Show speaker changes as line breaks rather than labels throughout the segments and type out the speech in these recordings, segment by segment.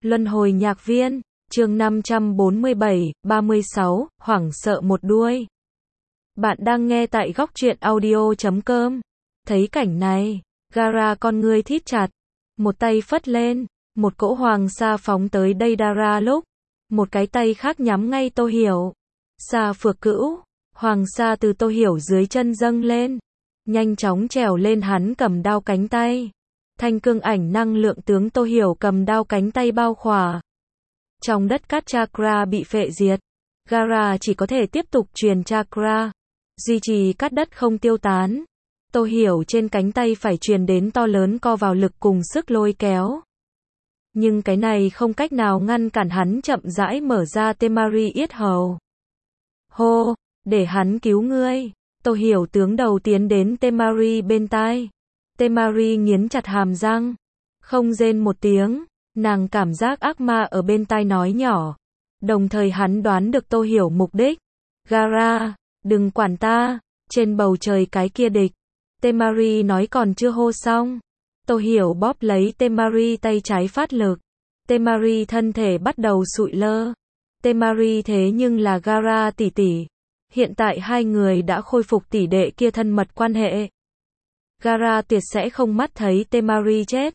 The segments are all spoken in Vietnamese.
Luân hồi nhạc viên, chương 547, 36, hoảng sợ một đuôi. Bạn đang nghe tại góc truyện audio.com. Thấy cảnh này, Gaara con ngươi thít chặt, một tay phất lên, một cỗ hoàng sa phóng tới Deidara lúc, một cái tay khác nhắm ngay Tô Hiểu. Sa phược cữu, hoàng sa từ Tô Hiểu dưới chân dâng lên, nhanh chóng trèo lên hắn cầm đao cánh tay. Thanh cương ảnh năng lượng tướng Tô Hiểu cầm đao cánh tay bao khỏa. Trong đất cát chakra bị phệ diệt, Gaara chỉ có thể tiếp tục truyền chakra, duy trì cát đất không tiêu tán. Tô Hiểu trên cánh tay phải truyền đến to lớn co vào lực cùng sức lôi kéo. Nhưng cái này không cách nào ngăn cản hắn chậm rãi mở ra Temari yết hầu. Hô, để hắn cứu ngươi. Tô Hiểu tướng đầu tiến đến Temari bên tai. Temari nghiến chặt hàm răng, không rên một tiếng, nàng cảm giác ác ma ở bên tai nói nhỏ. Đồng thời hắn đoán được Tô Hiểu mục đích. Gaara, đừng quản ta, trên bầu trời cái kia địch. Temari nói còn chưa hô xong. Tô Hiểu bóp lấy Temari tay trái phát lực. Temari thân thể bắt đầu sụi lơ. Temari thế nhưng là Gaara tỷ tỷ. Hiện tại hai người đã khôi phục tỷ đệ kia thân mật quan hệ. Gaara tuyệt sẽ không mắt thấy Temari chết.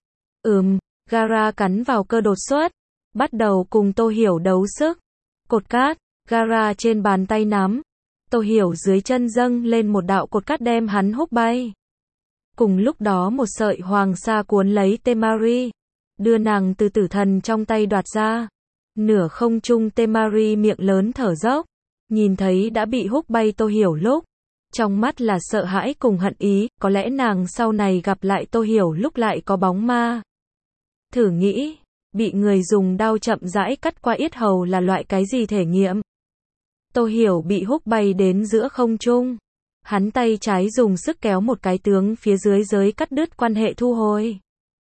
Gaara cắn vào cơ đột xuất, bắt đầu cùng Tô Hiểu đấu sức. Cột cát, Gaara trên bàn tay nắm. Tô Hiểu dưới chân dâng lên một đạo cột cát đem hắn húc bay. Cùng lúc đó một sợi hoàng sa cuốn lấy Temari, đưa nàng từ tử thần trong tay đoạt ra. Nửa không trung Temari miệng lớn thở dốc, nhìn thấy đã bị húc bay Tô Hiểu lúc, trong mắt là sợ hãi cùng hận ý, có lẽ nàng sau này gặp lại Tô Hiểu lúc lại có bóng ma. Thử nghĩ, bị người dùng đao chậm rãi cắt qua yết hầu là loại cái gì thể nghiệm. Tô Hiểu bị húc bay đến giữa không trung. Hắn tay trái dùng sức kéo một cái tướng phía dưới giới cắt đứt quan hệ thu hồi.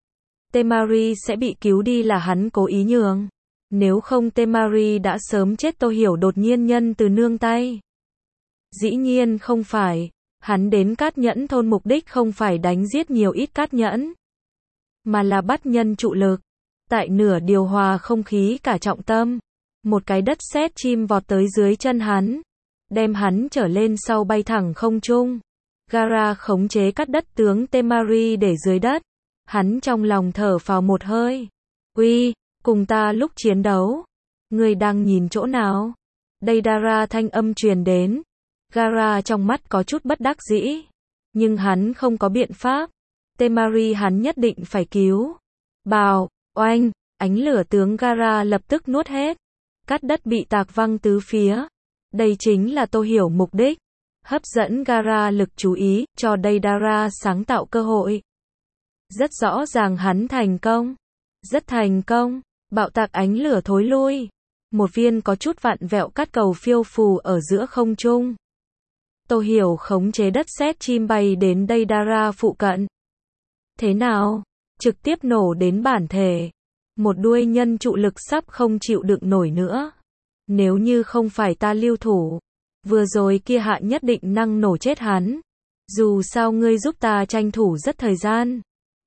Temari sẽ bị cứu đi là hắn cố ý nhường. Nếu không Temari đã sớm chết. Tô Hiểu đột nhiên nhân từ nương tay. Dĩ nhiên không phải, hắn đến Cát Nhẫn thôn mục đích không phải đánh giết nhiều ít Cát Nhẫn, mà là bắt nhân trụ lực. Tại nửa điều hòa không khí cả trọng tâm, một cái đất sét chim vọt tới dưới chân hắn, đem hắn trở lên sau bay thẳng không trung. Gaara khống chế cắt đất tướng Temari để dưới đất. Hắn trong lòng thở phào một hơi. Uy, cùng ta lúc chiến đấu, ngươi đang nhìn chỗ nào? Deidara thanh âm truyền đến. Gaara trong mắt có chút bất đắc dĩ, nhưng hắn không có biện pháp. Temari hắn nhất định phải cứu. Bào, oanh, ánh lửa tướng Gaara lập tức nuốt hết. Cát đất bị tạc văng tứ phía. Đây chính là Tô Hiểu mục đích. Hấp dẫn Gaara lực chú ý, cho Deidara sáng tạo cơ hội. Rất rõ ràng hắn thành công. Rất thành công. Bạo tạc ánh lửa thối lui. Một viên có chút vặn vẹo cát cầu phiêu phù ở giữa không trung. Tô Hiểu khống chế đất sét chim bay đến Deidara phụ cận. Thế nào? Trực tiếp nổ đến bản thể. Một đuôi nhân trụ lực sắp không chịu đựng nổi nữa. Nếu như không phải ta lưu thủ, vừa rồi kia hạ nhất định năng nổ chết hắn. Dù sao ngươi giúp ta tranh thủ rất thời gian.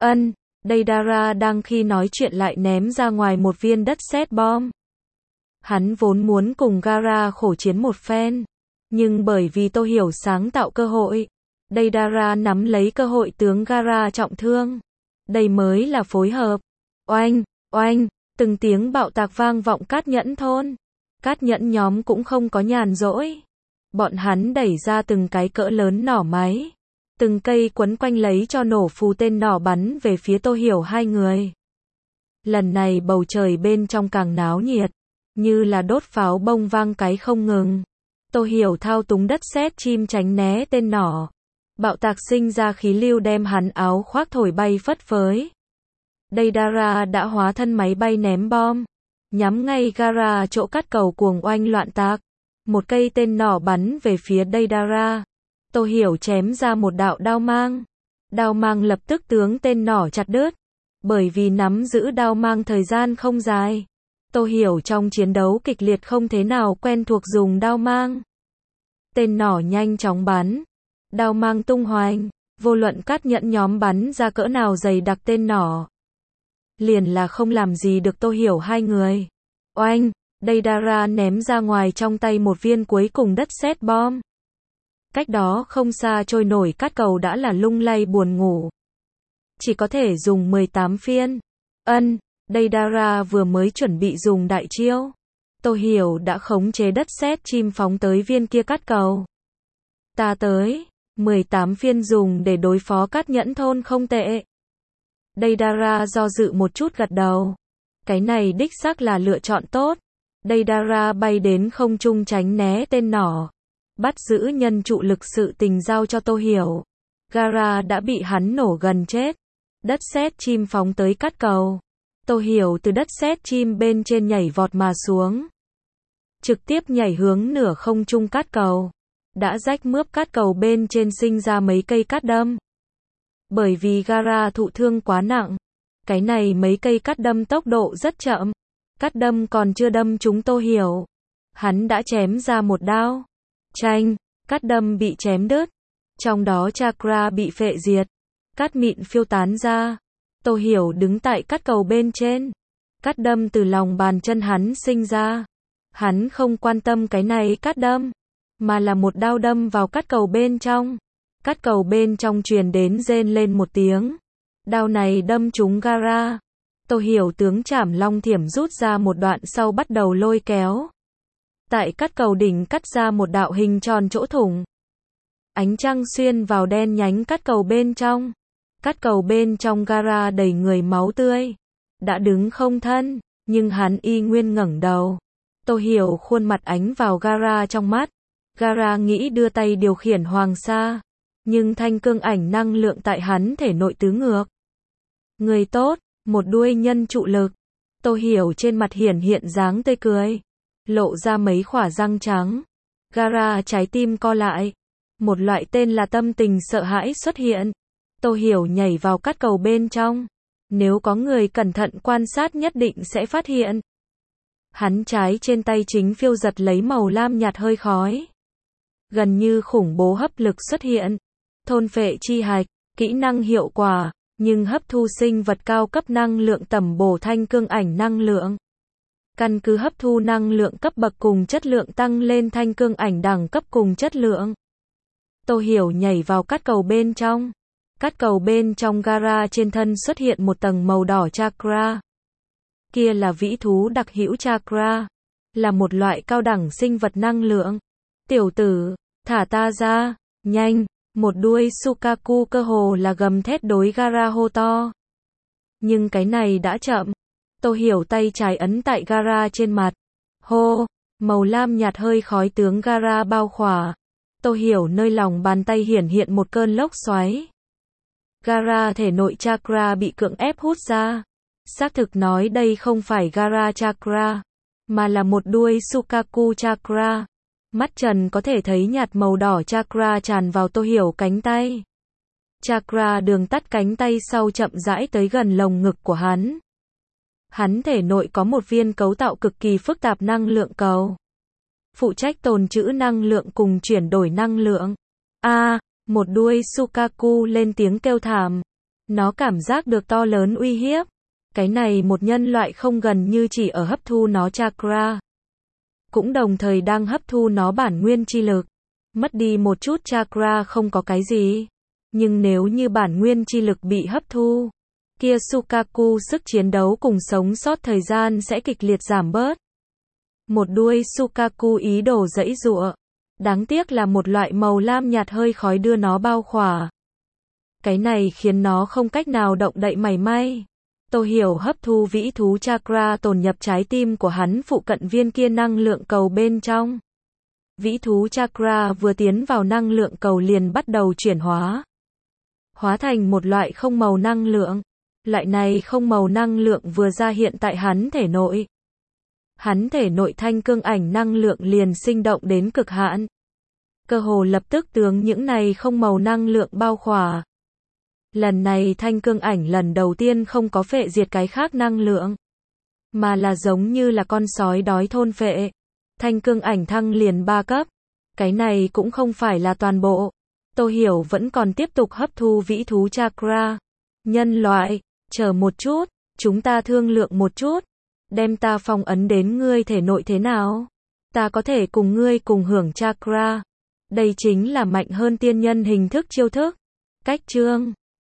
Deidara đang khi nói chuyện lại ném ra ngoài một viên đất sét bom. Hắn vốn muốn cùng Gaara khổ chiến một phen, nhưng bởi vì Tô Hiểu sáng tạo cơ hội, Deidara nắm lấy cơ hội tướng Gaara trọng thương. Đây mới là phối hợp. Oanh, oanh, từng tiếng bạo tạc vang vọng Cát Nhẫn thôn. Cát Nhẫn nhóm cũng không có nhàn rỗi. Bọn hắn đẩy ra từng cái cỡ lớn nỏ máy. Từng cây quấn quanh lấy cho nổ phù tên nỏ bắn về phía Tô Hiểu hai người. Lần này bầu trời bên trong càng náo nhiệt, như là đốt pháo bông vang cái không ngừng. Tô Hiểu thao túng đất sét chim tránh né tên nỏ. Bạo tạc sinh ra khí lưu đem hắn áo khoác thổi bay phất phới. Deidara đã hóa thân máy bay ném bom, nhắm ngay Gaara chỗ cắt cầu cuồng oanh loạn tạc. Một cây tên nỏ bắn về phía Deidara. Tô Hiểu chém ra một đạo đao mang. Đao mang lập tức tướng tên nỏ chặt đứt. Bởi vì nắm giữ đao mang thời gian không dài, Tô Hiểu trong chiến đấu kịch liệt không thế nào quen thuộc dùng đao mang. Tên nỏ nhanh chóng bắn. Đao mang tung hoành. Vô luận Cát Nhẫn nhóm bắn ra cỡ nào dày đặc tên nỏ, liền là không làm gì được Tô Hiểu hai người. Oanh, Deidara ném ra ngoài trong tay một viên cuối cùng đất sét bom. Cách đó không xa trôi nổi cát cầu đã là lung lay buồn ngủ. Chỉ có thể dùng 18 phiên. Deidara vừa mới chuẩn bị dùng đại chiêu. Tô Hiểu đã khống chế đất sét chim phóng tới viên kia cát cầu. Ta tới, 18 phiên dùng để đối phó Cát Nhẫn Thôn không tệ. Deidara do dự một chút gật đầu. Cái này đích xác là lựa chọn tốt. Deidara bay đến không trung tránh né tên nỏ. Bắt giữ nhân trụ lực sự tình giao cho Tô Hiểu. Gara đã bị hắn nổ gần chết. Đất sét chim phóng tới cát cầu. Tô Hiểu từ đất sét chim bên trên nhảy vọt mà xuống. Trực tiếp nhảy hướng nửa không trung cát cầu. Đã rách mướp cát cầu bên trên sinh ra mấy cây cát đâm. Bởi vì Gara thụ thương quá nặng. Cái này mấy cây cát đâm tốc độ rất chậm. Cát đâm còn chưa đâm trúng Tô Hiểu. Hắn đã chém ra một đao. Chanh, cát đâm bị chém đứt. Trong đó chakra bị phệ diệt. Cát mịn phiêu tán ra. Tô Hiểu đứng tại cát cầu bên trên. Cát đâm từ lòng bàn chân hắn sinh ra. Hắn không quan tâm cái này cát đâm. Mà là một đao đâm vào cát cầu bên trong. Cát cầu bên trong truyền đến rên lên một tiếng. Đao này đâm trúng Gara. Tô Hiểu tướng Trảm Long Thiểm rút ra một đoạn sau bắt đầu lôi kéo. Tại cát cầu đỉnh cắt ra một đạo hình tròn chỗ thủng. Ánh trăng xuyên vào đen nhánh cát cầu bên trong. Cát cầu bên trong Gara đầy người máu tươi. Đã đứng không thân, nhưng hắn y nguyên ngẩng đầu. Tô Hiểu khuôn mặt ánh vào Gara trong mắt. Gara nghĩ đưa tay điều khiển Hoàng Sa. Nhưng thanh cương ảnh năng lượng tại hắn thể nội tứ ngược. Người tốt, một đuôi nhân trụ lực. Tô Hiểu trên mặt hiển hiện dáng tươi cười. Lộ ra mấy khỏa răng trắng. Gara trái tim co lại. Một loại tên là tâm tình sợ hãi xuất hiện. Tô Hiểu nhảy vào cát cầu bên trong. Nếu có người cẩn thận quan sát nhất định sẽ phát hiện. Hắn trái trên tay chính phiêu giật lấy màu lam nhạt hơi khói. Gần như khủng bố hấp lực xuất hiện. Thôn phệ chi hạch, kỹ năng hiệu quả, nhưng hấp thu sinh vật cao cấp năng lượng tầm bổ thanh cương ảnh năng lượng. Căn cứ hấp thu năng lượng cấp bậc cùng chất lượng tăng lên thanh cương ảnh đẳng cấp cùng chất lượng. Tô Hiểu nhảy vào cát cầu bên trong. Cát cầu bên trong Gara trên thân xuất hiện một tầng màu đỏ chakra. Kia là vĩ thú đặc hữu chakra. Là một loại cao đẳng sinh vật năng lượng. Tiểu tử, thả ta ra, nhanh. Một đuôi Sukaku cơ hồ là gầm thét đối Gara hô to. Nhưng cái này đã chậm. Tô Hiểu tay trái ấn tại Gara trên mặt. Hô, màu lam nhạt hơi khói tướng Gara bao khỏa. Tô Hiểu nơi lòng bàn tay hiển hiện một cơn lốc xoáy. Gara thể nội chakra bị cưỡng ép hút ra. Xác thực nói đây không phải Gara chakra, mà là một đuôi Sukaku chakra. Mắt trần có thể thấy nhạt màu đỏ chakra tràn vào Tô Hiểu cánh tay. Chakra đường tắt cánh tay sau chậm rãi tới gần lồng ngực của hắn. Hắn thể nội có một viên cấu tạo cực kỳ phức tạp năng lượng cầu. Phụ trách tồn trữ năng lượng cùng chuyển đổi năng lượng. Một đuôi Sukaku lên tiếng kêu thảm. Nó cảm giác được to lớn uy hiếp. Cái này một nhân loại không gần như chỉ ở hấp thu nó chakra. Cũng đồng thời đang hấp thu nó bản nguyên chi lực. Mất đi một chút chakra không có cái gì. Nhưng nếu như bản nguyên chi lực bị hấp thu, kia Sukaku sức chiến đấu cùng sống sót thời gian sẽ kịch liệt giảm bớt. Một đuôi Sukaku ý đồ giãy giụa. Đáng tiếc là một loại màu lam nhạt hơi khói đưa nó bao khỏa. Cái này khiến nó không cách nào động đậy mảy may. Tô Hiểu hấp thu vĩ thú chakra tồn nhập trái tim của hắn phụ cận viên kia năng lượng cầu bên trong. Vĩ thú chakra vừa tiến vào năng lượng cầu liền bắt đầu chuyển hóa. Hóa thành một loại không màu năng lượng. Loại này không màu năng lượng vừa ra hiện tại hắn thể nội. Hắn thể nội thanh cương ảnh năng lượng liền sinh động đến cực hạn. Cơ hồ lập tức tướng những này không màu năng lượng bao khỏa. Lần này thanh cương ảnh lần đầu tiên không có phệ diệt cái khác năng lượng. Mà là giống như là con sói đói thôn phệ. Thanh cương ảnh thăng liền 3 cấp. Cái này cũng không phải là toàn bộ. Tô Hiểu vẫn còn tiếp tục hấp thu vĩ thú chakra. Nhân loại, chờ một chút. Chúng ta thương lượng một chút. Đem ta phong ấn đến ngươi thể nội thế nào? Ta có thể cùng ngươi cùng hưởng chakra. Đây chính là mạnh hơn tiên nhân hình thức chiêu thức. Cách chương